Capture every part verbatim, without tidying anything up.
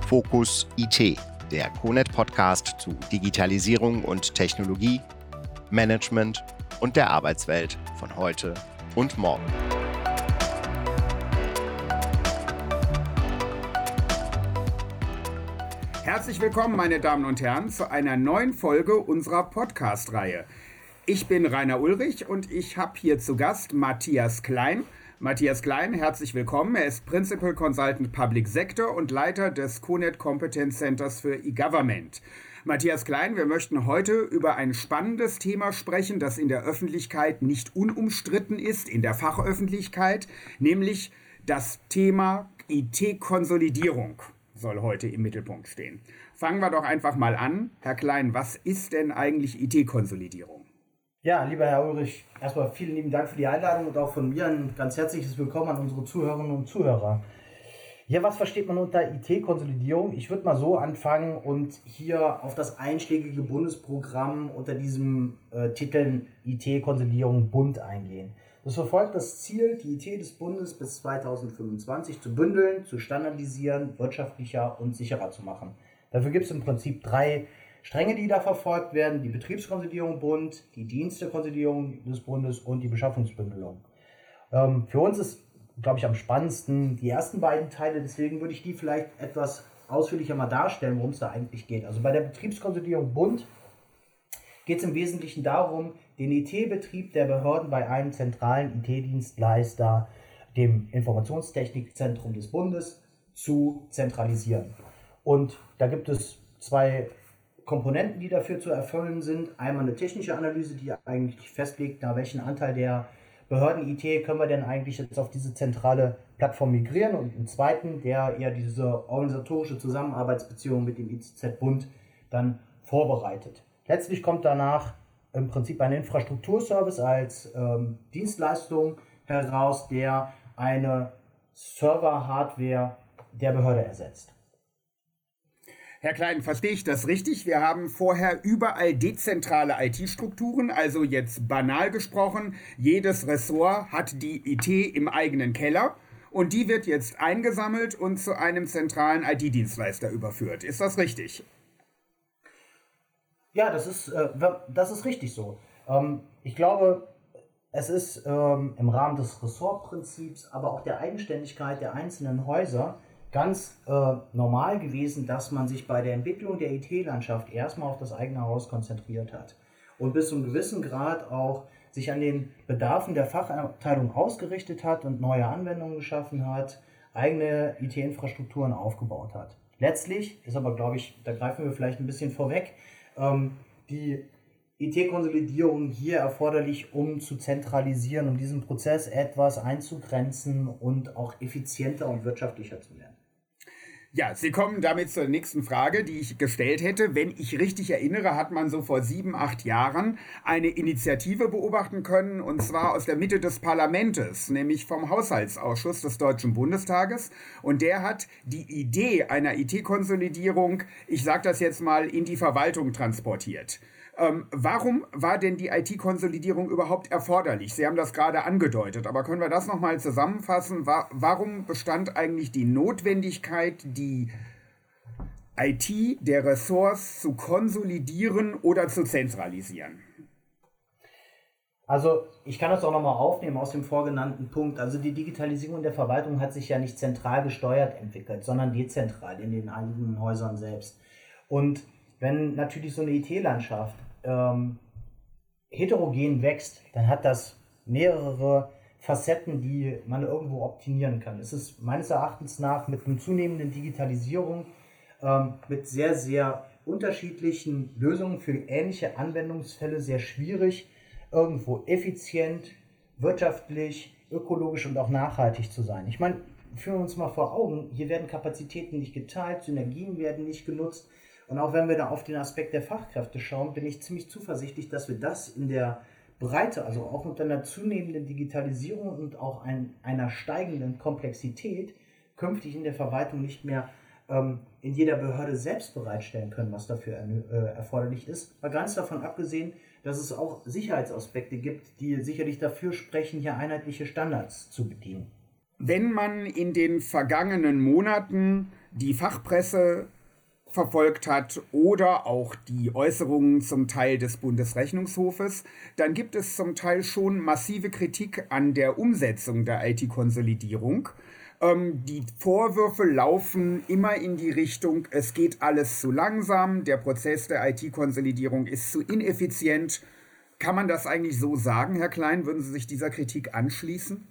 Fokus I T, der CONET-Podcast zu Digitalisierung und Technologie, Management und der Arbeitswelt von heute und morgen. Herzlich willkommen, meine Damen und Herren, zu einer neuen Folge unserer Podcast-Reihe. Ich bin Rainer Ulrich und ich habe hier zu Gast Matthias Klein. Matthias Klein, herzlich willkommen. Er ist Principal Consultant Public Sector und Leiter des CONET Competence Centers für E-Government. Matthias Klein, wir möchten heute über ein spannendes Thema sprechen, das in der Öffentlichkeit nicht unumstritten ist, in der Fachöffentlichkeit, nämlich das Thema I T-Konsolidierung soll heute im Mittelpunkt stehen. Fangen wir doch einfach mal an. Herr Klein, was ist denn eigentlich I T-Konsolidierung? Ja, lieber Herr Ulrich, erstmal vielen lieben Dank für die Einladung und auch von mir ein ganz herzliches Willkommen an unsere Zuhörerinnen und Zuhörer. Ja, was versteht man unter I T-Konsolidierung? Ich würde mal so anfangen und hier auf das einschlägige Bundesprogramm unter diesem äh, Titel I T-Konsolidierung Bund eingehen. Das verfolgt das Ziel, die I T des Bundes bis zweitausendfünfundzwanzig zu bündeln, zu standardisieren, wirtschaftlicher und sicherer zu machen. Dafür gibt es im Prinzip drei Stränge, die da verfolgt werden: die Betriebskonsolidierung Bund, die Dienstekonsolidierung des Bundes und die Beschaffungsbündelung. Ähm, für uns ist, glaube ich, am spannendsten die ersten beiden Teile, deswegen würde ich die vielleicht etwas ausführlicher mal darstellen, worum es da eigentlich geht. Also bei der Betriebskonsolidierung Bund geht es im Wesentlichen darum, den I T-Betrieb der Behörden bei einem zentralen I T-Dienstleister, dem Informationstechnikzentrum des Bundes, zu zentralisieren. Und da gibt es zwei Komponenten, die dafür zu erfüllen sind. Einmal eine technische Analyse, die eigentlich festlegt, nach welchen Anteil der Behörden-I T können wir denn eigentlich jetzt auf diese zentrale Plattform migrieren, und einen zweiten, der eher diese organisatorische Zusammenarbeitsbeziehung mit dem I Z Z-Bund dann vorbereitet. Letztlich kommt danach im Prinzip ein Infrastrukturservice als ähm, Dienstleistung heraus, der eine Server-Hardware der Behörde ersetzt. Herr Klein, verstehe ich das richtig? Wir haben vorher überall dezentrale I T-Strukturen, also jetzt banal gesprochen, jedes Ressort hat die I T im eigenen Keller und die wird jetzt eingesammelt und zu einem zentralen I T-Dienstleister überführt. Ist das richtig? Ja, das ist, äh, das ist richtig so. Ähm, ich glaube, es ist ähm, im Rahmen des Ressortprinzips, aber auch der Eigenständigkeit der einzelnen Häuser ganz äh, normal gewesen, dass man sich bei der Entwicklung der I T-Landschaft erstmal auf das eigene Haus konzentriert hat und bis zu einem gewissen Grad auch sich an den Bedarfen der Fachabteilung ausgerichtet hat und neue Anwendungen geschaffen hat, eigene I T-Infrastrukturen aufgebaut hat. Letztlich ist aber, glaube ich, da greifen wir vielleicht ein bisschen vorweg, ähm, die I T-Konsolidierung hier erforderlich, um zu zentralisieren, um diesen Prozess etwas einzugrenzen und auch effizienter und wirtschaftlicher zu werden. Ja, Sie kommen damit zur nächsten Frage, die ich gestellt hätte. Wenn ich richtig erinnere, hat man so vor sieben, acht Jahren eine Initiative beobachten können, und zwar aus der Mitte des Parlaments, nämlich vom Haushaltsausschuss des Deutschen Bundestages. Und der hat die Idee einer I T-Konsolidierung, ich sage das jetzt mal, in die Verwaltung transportiert. Ähm, warum war denn die I T-Konsolidierung überhaupt erforderlich? Sie haben das gerade angedeutet, aber können wir das nochmal zusammenfassen? War, warum bestand eigentlich die Notwendigkeit, die I T der Ressorts zu konsolidieren oder zu zentralisieren? Also ich kann das auch nochmal aufnehmen aus dem vorgenannten Punkt. Also die Digitalisierung der Verwaltung hat sich ja nicht zentral gesteuert entwickelt, sondern dezentral in den eigenen Häusern selbst. Und wenn natürlich so eine I T-Landschaft ähm, heterogen wächst, dann hat das mehrere Facetten, die man irgendwo optimieren kann. Es ist meines Erachtens nach mit einer zunehmenden Digitalisierung, ähm, mit sehr, sehr unterschiedlichen Lösungen für ähnliche Anwendungsfälle sehr schwierig, irgendwo effizient, wirtschaftlich, ökologisch und auch nachhaltig zu sein. Ich meine, führen wir uns mal vor Augen, hier werden Kapazitäten nicht geteilt, Synergien werden nicht genutzt. Und auch wenn wir da auf den Aspekt der Fachkräfte schauen, bin ich ziemlich zuversichtlich, dass wir das in der Breite, also auch mit einer zunehmenden Digitalisierung und auch ein, einer steigenden Komplexität, künftig in der Verwaltung nicht mehr ähm, in jeder Behörde selbst bereitstellen können, was dafür äh, erforderlich ist. Mal ganz davon abgesehen, dass es auch Sicherheitsaspekte gibt, die sicherlich dafür sprechen, hier einheitliche Standards zu bedienen. Wenn man in den vergangenen Monaten die Fachpresse verfolgt hat oder auch die Äußerungen zum Teil des Bundesrechnungshofes, dann gibt es zum Teil schon massive Kritik an der Umsetzung der I T-Konsolidierung. Ähm, die Vorwürfe laufen immer in die Richtung, es geht alles zu langsam, der Prozess der I T-Konsolidierung ist zu ineffizient. Kann man das eigentlich so sagen, Herr Klein? Würden Sie sich dieser Kritik anschließen?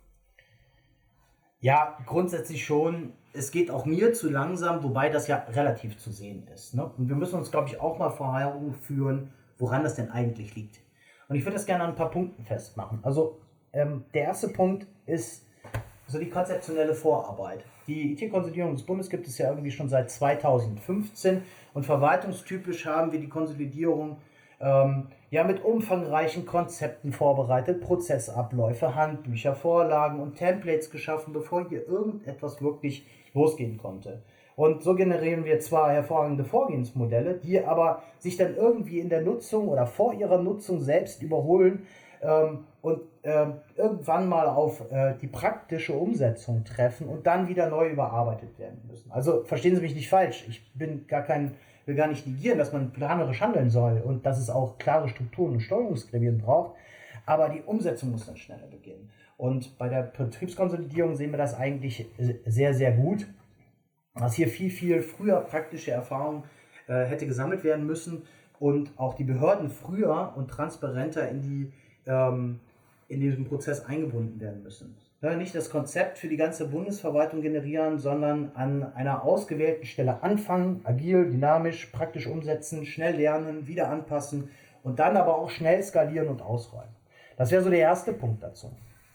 Ja, grundsätzlich schon. Es geht auch mir zu langsam, wobei das ja relativ zu sehen ist. Ne? Und wir müssen uns, glaube ich, auch mal vor Augen führen, woran das denn eigentlich liegt. Und ich würde das gerne an ein paar Punkten festmachen. Also ähm, der erste Punkt ist so die konzeptionelle Vorarbeit. Die I T-Konsolidierung des Bundes gibt es ja irgendwie schon seit zweitausendfünfzehn und verwaltungstypisch haben wir die Konsolidierung ähm, ja mit umfangreichen Konzepten vorbereitet, Prozessabläufe, Handbücher, Vorlagen und Templates geschaffen, bevor hier irgendetwas wirklich losgehen konnte. Und so generieren wir zwar hervorragende Vorgehensmodelle, die aber sich dann irgendwie in der Nutzung oder vor ihrer Nutzung selbst überholen ähm, und äh, irgendwann mal auf äh, die praktische Umsetzung treffen und dann wieder neu überarbeitet werden müssen. Also verstehen Sie mich nicht falsch, ich bin gar kein, will gar nicht negieren, dass man planerisch handeln soll und dass es auch klare Strukturen und Steuerungsgremien braucht, aber die Umsetzung muss dann schneller beginnen. Und bei der Betriebskonsolidierung sehen wir das eigentlich sehr, sehr gut, dass hier viel, viel früher praktische Erfahrung äh, hätte gesammelt werden müssen und auch die Behörden früher und transparenter in, die, ähm, in diesen Prozess eingebunden werden müssen. Ja, nicht das Konzept für die ganze Bundesverwaltung generieren, sondern an einer ausgewählten Stelle anfangen, agil, dynamisch, praktisch umsetzen, schnell lernen, wieder anpassen und dann aber auch schnell skalieren und ausrollen. Das wäre so der erste Punkt dazu.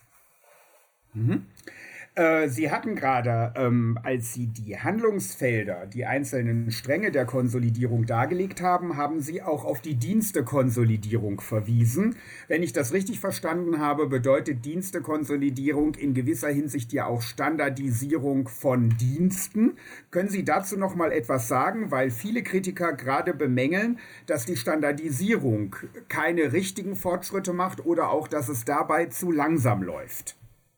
Mhm. Äh, Sie hatten gerade, ähm, als Sie die Handlungsfelder, die einzelnen Stränge der Konsolidierung dargelegt haben, haben Sie auch auf die Dienstekonsolidierung verwiesen. Wenn ich das richtig verstanden habe, bedeutet Dienstekonsolidierung in gewisser Hinsicht ja auch Standardisierung von Diensten. Können Sie dazu noch mal etwas sagen? Weil viele Kritiker gerade bemängeln, dass die Standardisierung keine richtigen Fortschritte macht oder auch, dass es dabei zu langsam läuft.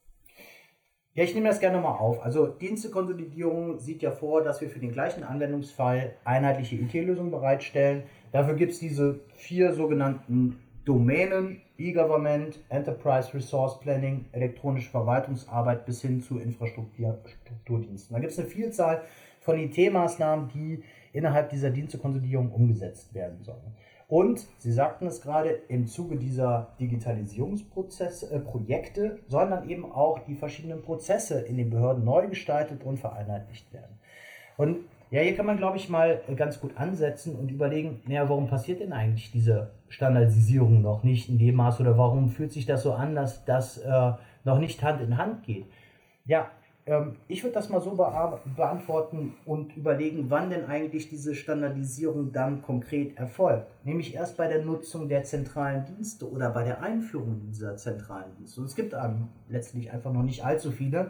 Ja, ich nehme das gerne mal auf. Also Dienstekonsolidierung sieht ja vor, dass wir für den gleichen Anwendungsfall einheitliche I T-Lösungen bereitstellen. Dafür gibt es diese vier sogenannten Domänen, E-Government, Enterprise Resource Planning, elektronische Verwaltungsarbeit bis hin zu Infrastrukturdiensten. Da gibt es eine Vielzahl von I T-Maßnahmen, die innerhalb dieser Dienstekonsolidierung umgesetzt werden sollen. Und, Sie sagten es gerade, im Zuge dieser Digitalisierungsprozesse, äh, Projekte sollen dann eben auch die verschiedenen Prozesse in den Behörden neu gestaltet und vereinheitlicht werden. Und ja, hier kann man, glaube ich, mal ganz gut ansetzen und überlegen, naja, warum passiert denn eigentlich diese Standardisierung noch nicht in dem Maß oder warum fühlt sich das so an, dass das äh, noch nicht Hand in Hand geht? Ja, ich würde das mal so beantworten und überlegen, wann denn eigentlich diese Standardisierung dann konkret erfolgt. Nämlich erst bei der Nutzung der zentralen Dienste oder bei der Einführung dieser zentralen Dienste. Und es gibt ähm, letztlich einfach noch nicht allzu viele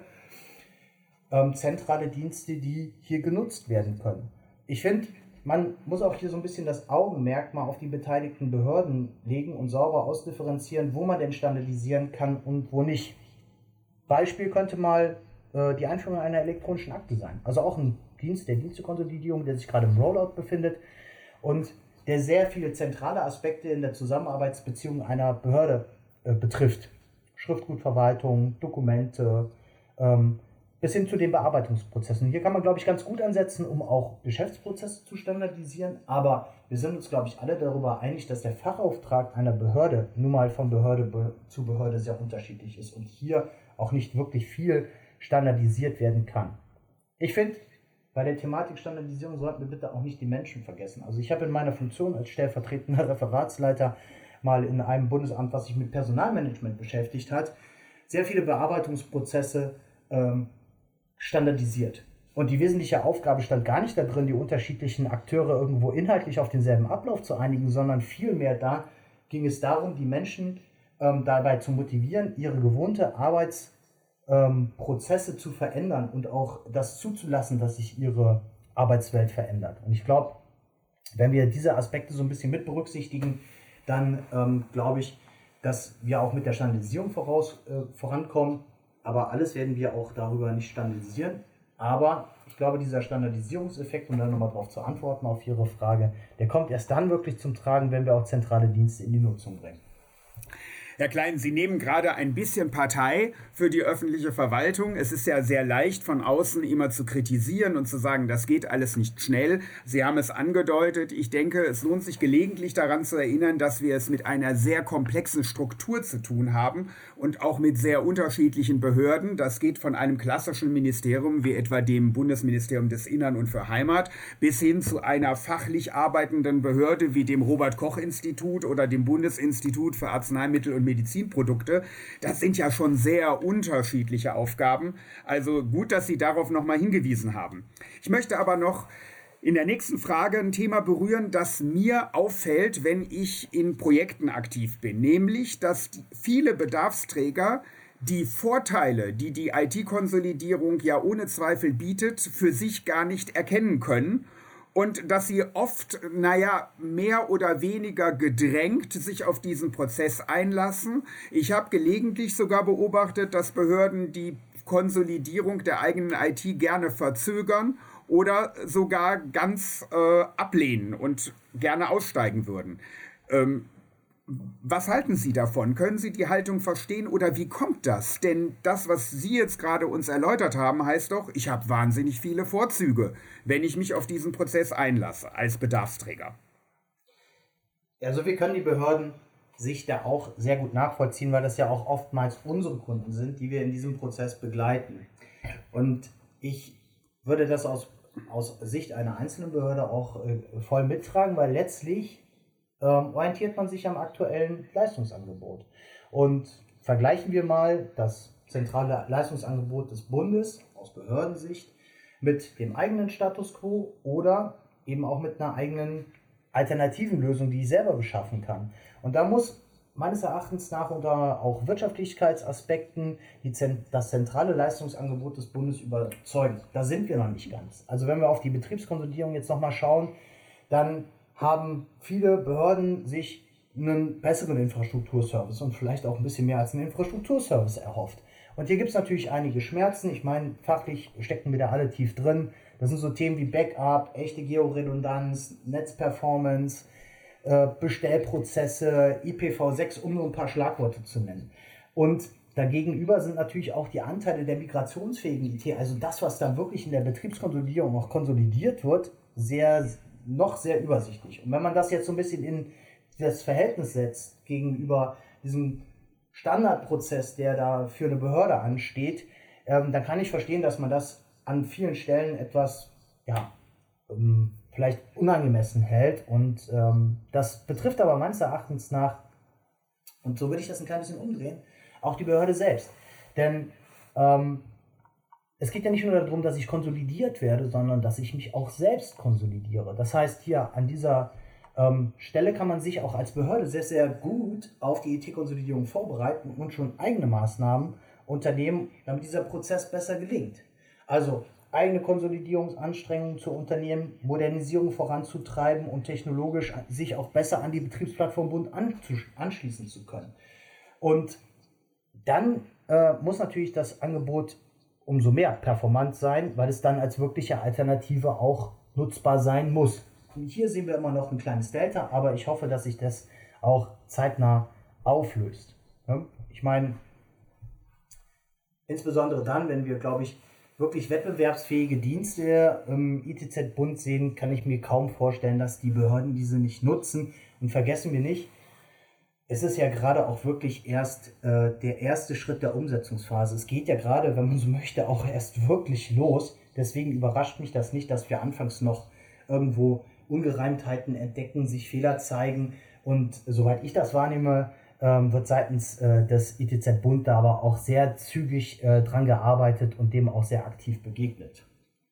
ähm, zentrale Dienste, die hier genutzt werden können. Ich finde, man muss auch hier so ein bisschen das Augenmerk mal auf die beteiligten Behörden legen und sauber ausdifferenzieren, wo man denn standardisieren kann und wo nicht. Beispiel könnte mal die Einführung einer elektronischen Akte sein. Also auch ein Dienst der Dienstekonsolidierung, der sich gerade im Rollout befindet und der sehr viele zentrale Aspekte in der Zusammenarbeitsbeziehung einer Behörde äh, betrifft. Schriftgutverwaltung, Dokumente, ähm, bis hin zu den Bearbeitungsprozessen. Hier kann man, glaube ich, ganz gut ansetzen, um auch Geschäftsprozesse zu standardisieren, aber wir sind uns, glaube ich, alle darüber einig, dass der Fachauftrag einer Behörde nun mal von Behörde be- zu Behörde sehr unterschiedlich ist und hier auch nicht wirklich viel standardisiert werden kann. Ich finde, bei der Thematik Standardisierung sollten wir bitte auch nicht die Menschen vergessen. Also ich habe in meiner Funktion als stellvertretender Referatsleiter mal in einem Bundesamt, was sich mit Personalmanagement beschäftigt hat, sehr viele Bearbeitungsprozesse ähm, standardisiert. Und die wesentliche Aufgabe stand gar nicht darin, die unterschiedlichen Akteure irgendwo inhaltlich auf denselben Ablauf zu einigen, sondern vielmehr da ging es darum, die Menschen ähm, dabei zu motivieren, ihre gewohnte Arbeits- Ähm, Prozesse zu verändern und auch das zuzulassen, dass sich ihre Arbeitswelt verändert. Und ich glaube, wenn wir diese Aspekte so ein bisschen mit berücksichtigen, dann ähm, glaube ich, dass wir auch mit der Standardisierung voraus, äh, vorankommen. Aber alles werden wir auch darüber nicht standardisieren. Aber ich glaube, dieser Standardisierungseffekt, um dann nochmal darauf zu antworten auf Ihre Frage, der kommt erst dann wirklich zum Tragen, wenn wir auch zentrale Dienste in die Nutzung bringen. Herr Klein, Sie nehmen gerade ein bisschen Partei für die öffentliche Verwaltung. Es ist ja sehr leicht, von außen immer zu kritisieren und zu sagen, das geht alles nicht schnell. Sie haben es angedeutet. Ich denke, es lohnt sich gelegentlich daran zu erinnern, dass wir es mit einer sehr komplexen Struktur zu tun haben und auch mit sehr unterschiedlichen Behörden. Das geht von einem klassischen Ministerium wie etwa dem Bundesministerium des Innern und für Heimat bis hin zu einer fachlich arbeitenden Behörde wie dem Robert-Koch-Institut oder dem Bundesinstitut für Arzneimittel und Medizinprodukte. Das sind ja schon sehr unterschiedliche Aufgaben. Also gut, dass Sie darauf nochmal hingewiesen haben. Ich möchte aber noch in der nächsten Frage ein Thema berühren, das mir auffällt, wenn ich in Projekten aktiv bin. Nämlich, dass viele Bedarfsträger die Vorteile, die die I T-Konsolidierung ja ohne Zweifel bietet, für sich gar nicht erkennen können. Und dass sie oft, naja, mehr oder weniger gedrängt sich auf diesen Prozess einlassen. Ich habe gelegentlich sogar beobachtet, dass Behörden die Konsolidierung der eigenen I T gerne verzögern oder sogar ganz äh, ablehnen und gerne aussteigen würden. Ähm, Was halten Sie davon? Können Sie die Haltung verstehen oder wie kommt das? Denn das, was Sie jetzt gerade uns erläutert haben, heißt doch, ich habe wahnsinnig viele Vorzüge, wenn ich mich auf diesen Prozess einlasse als Bedarfsträger. Also wir können die Behörden sich da auch sehr gut nachvollziehen, weil das ja auch oftmals unsere Kunden sind, die wir in diesem Prozess begleiten. Und ich würde das aus, aus Sicht einer einzelnen Behörde auch äh, voll mittragen, weil letztlich Ähm, orientiert man sich am aktuellen Leistungsangebot. Und vergleichen wir mal das zentrale Leistungsangebot des Bundes aus Behördensicht mit dem eigenen Status quo oder eben auch mit einer eigenen alternativen Lösung, die ich selber beschaffen kann. Und da muss meines Erachtens nach unter auch Wirtschaftlichkeitsaspekten die, das zentrale Leistungsangebot des Bundes überzeugen. Da sind wir noch nicht ganz. Also wenn wir auf die Betriebskonsolidierung jetzt nochmal schauen, dann haben viele Behörden sich einen besseren Infrastrukturservice und vielleicht auch ein bisschen mehr als einen Infrastrukturservice erhofft. Und hier gibt es natürlich einige Schmerzen. Ich meine, fachlich stecken wir da alle tief drin. Das sind so Themen wie Backup, echte Georedundanz, Netzperformance, äh, Bestellprozesse, I P v sechs, um nur ein paar Schlagworte zu nennen. Und dagegenüber sind natürlich auch die Anteile der migrationsfähigen I T, also das, was dann wirklich in der Betriebskonsolidierung noch konsolidiert wird, sehr noch sehr übersichtlich. Und wenn man das jetzt so ein bisschen in das Verhältnis setzt gegenüber diesem Standardprozess, der da für eine Behörde ansteht, ähm, dann kann ich verstehen, dass man das an vielen Stellen etwas, ja, ähm, vielleicht unangemessen hält. Und ähm, das betrifft aber meines Erachtens nach, und so würde ich das ein klein bisschen umdrehen, auch die Behörde selbst. Denn ähm, es geht ja nicht nur darum, dass ich konsolidiert werde, sondern dass ich mich auch selbst konsolidiere. Das heißt, hier an dieser ähm, Stelle kann man sich auch als Behörde sehr, sehr gut auf die I T-Konsolidierung vorbereiten und schon eigene Maßnahmen unternehmen, damit dieser Prozess besser gelingt. Also eigene Konsolidierungsanstrengungen zu unternehmen, Modernisierung voranzutreiben und technologisch sich auch besser an die Betriebsplattform Bund anschließen zu können. Und dann äh, muss natürlich das Angebot umso mehr performant sein, weil es dann als wirkliche Alternative auch nutzbar sein muss. Und hier sehen wir immer noch ein kleines Delta, aber ich hoffe, dass sich das auch zeitnah auflöst. Ich meine, insbesondere dann, wenn wir, glaube ich, wirklich wettbewerbsfähige Dienste im I T Z-Bund sehen, kann ich mir kaum vorstellen, dass die Behörden diese nicht nutzen. Und vergessen wir nicht, es ist ja gerade auch wirklich erst äh, der erste Schritt der Umsetzungsphase. Es geht ja gerade, wenn man so möchte, auch erst wirklich los. Deswegen überrascht mich das nicht, dass wir anfangs noch irgendwo Ungereimtheiten entdecken, sich Fehler zeigen. Und soweit ich das wahrnehme, ähm, wird seitens äh, des I T Z-Bund da aber auch sehr zügig äh, dran gearbeitet und dem auch sehr aktiv begegnet.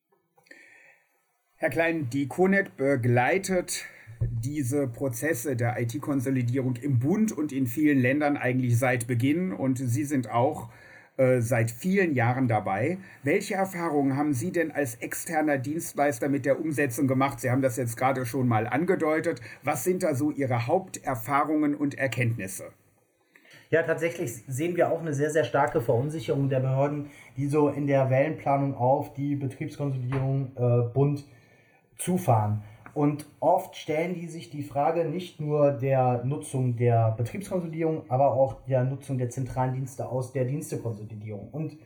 Herr Klein, die C O N E T begleitet diese Prozesse der I T-Konsolidierung im Bund und in vielen Ländern eigentlich seit Beginn und Sie sind auch äh, seit vielen Jahren dabei. Welche Erfahrungen haben Sie denn als externer Dienstleister mit der Umsetzung gemacht? Sie haben das jetzt gerade schon mal angedeutet. Was sind da so Ihre Haupterfahrungen und Erkenntnisse? Ja, tatsächlich sehen wir auch eine sehr, sehr starke Verunsicherung der Behörden, die so in der Wellenplanung auf die Betriebskonsolidierung äh, bunt zufahren. Und oft stellen die sich die Frage nicht nur der Nutzung der Betriebskonsolidierung, aber auch der Nutzung der zentralen Dienste aus der Dienstekonsolidierung. Und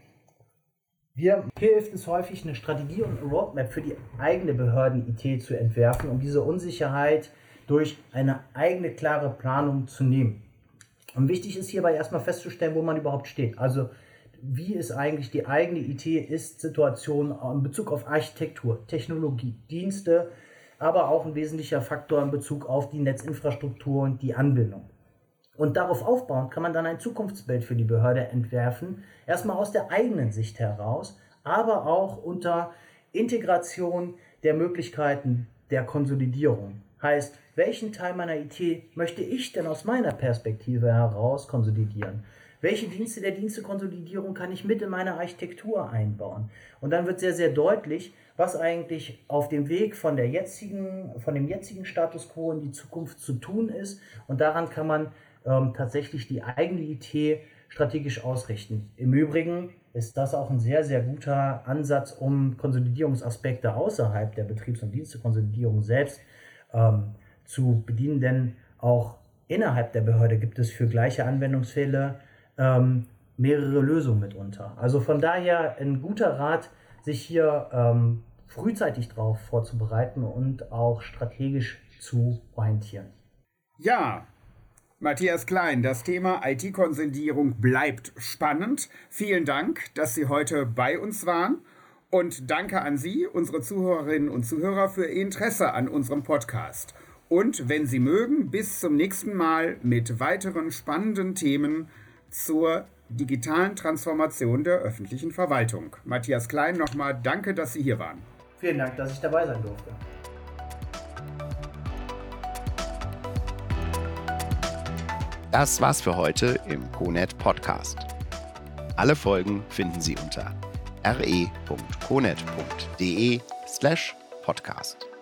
wir, hier hilft es häufig, eine Strategie und eine Roadmap für die eigene Behörden-I T zu entwerfen, um diese Unsicherheit durch eine eigene klare Planung zu nehmen. Und wichtig ist hierbei erstmal festzustellen, wo man überhaupt steht. Also wie ist eigentlich die eigene I T-Ist-Situation in Bezug auf Architektur, Technologie, Dienste, aber auch ein wesentlicher Faktor in Bezug auf die Netzinfrastruktur und die Anbindung. Und darauf aufbauend kann man dann ein Zukunftsbild für die Behörde entwerfen, erstmal aus der eigenen Sicht heraus, aber auch unter Integration der Möglichkeiten der Konsolidierung. Heißt, welchen Teil meiner I T möchte ich denn aus meiner Perspektive heraus konsolidieren? Welche Dienste der Dienstekonsolidierung kann ich mit in meine Architektur einbauen? Und dann wird sehr, sehr deutlich, was eigentlich auf dem Weg von der jetzigen, von dem jetzigen Status quo in die Zukunft zu tun ist. Und daran kann man ähm, tatsächlich die eigene I T strategisch ausrichten. Im Übrigen ist das auch ein sehr, sehr guter Ansatz, um Konsolidierungsaspekte außerhalb der Betriebs- und Dienstekonsolidierung selbst ähm, zu bedienen, denn auch innerhalb der Behörde gibt es für gleiche Anwendungsfälle ähm, mehrere Lösungen mitunter. Also von daher ein guter Rat, sich hier ähm, frühzeitig darauf vorzubereiten und auch strategisch zu orientieren. Ja, Matthias Klein, das Thema I T-Konsolidierung bleibt spannend. Vielen Dank, dass Sie heute bei uns waren. Und danke an Sie, unsere Zuhörerinnen und Zuhörer, für Ihr Interesse an unserem Podcast. Und wenn Sie mögen, bis zum nächsten Mal mit weiteren spannenden Themen zur digitalen Transformation der öffentlichen Verwaltung. Matthias Klein, nochmal danke, dass Sie hier waren. Vielen Dank, dass ich dabei sein durfte. Das war's für heute im CONET Podcast. Alle Folgen finden Sie unter re punkt conet punkt de slash podcast.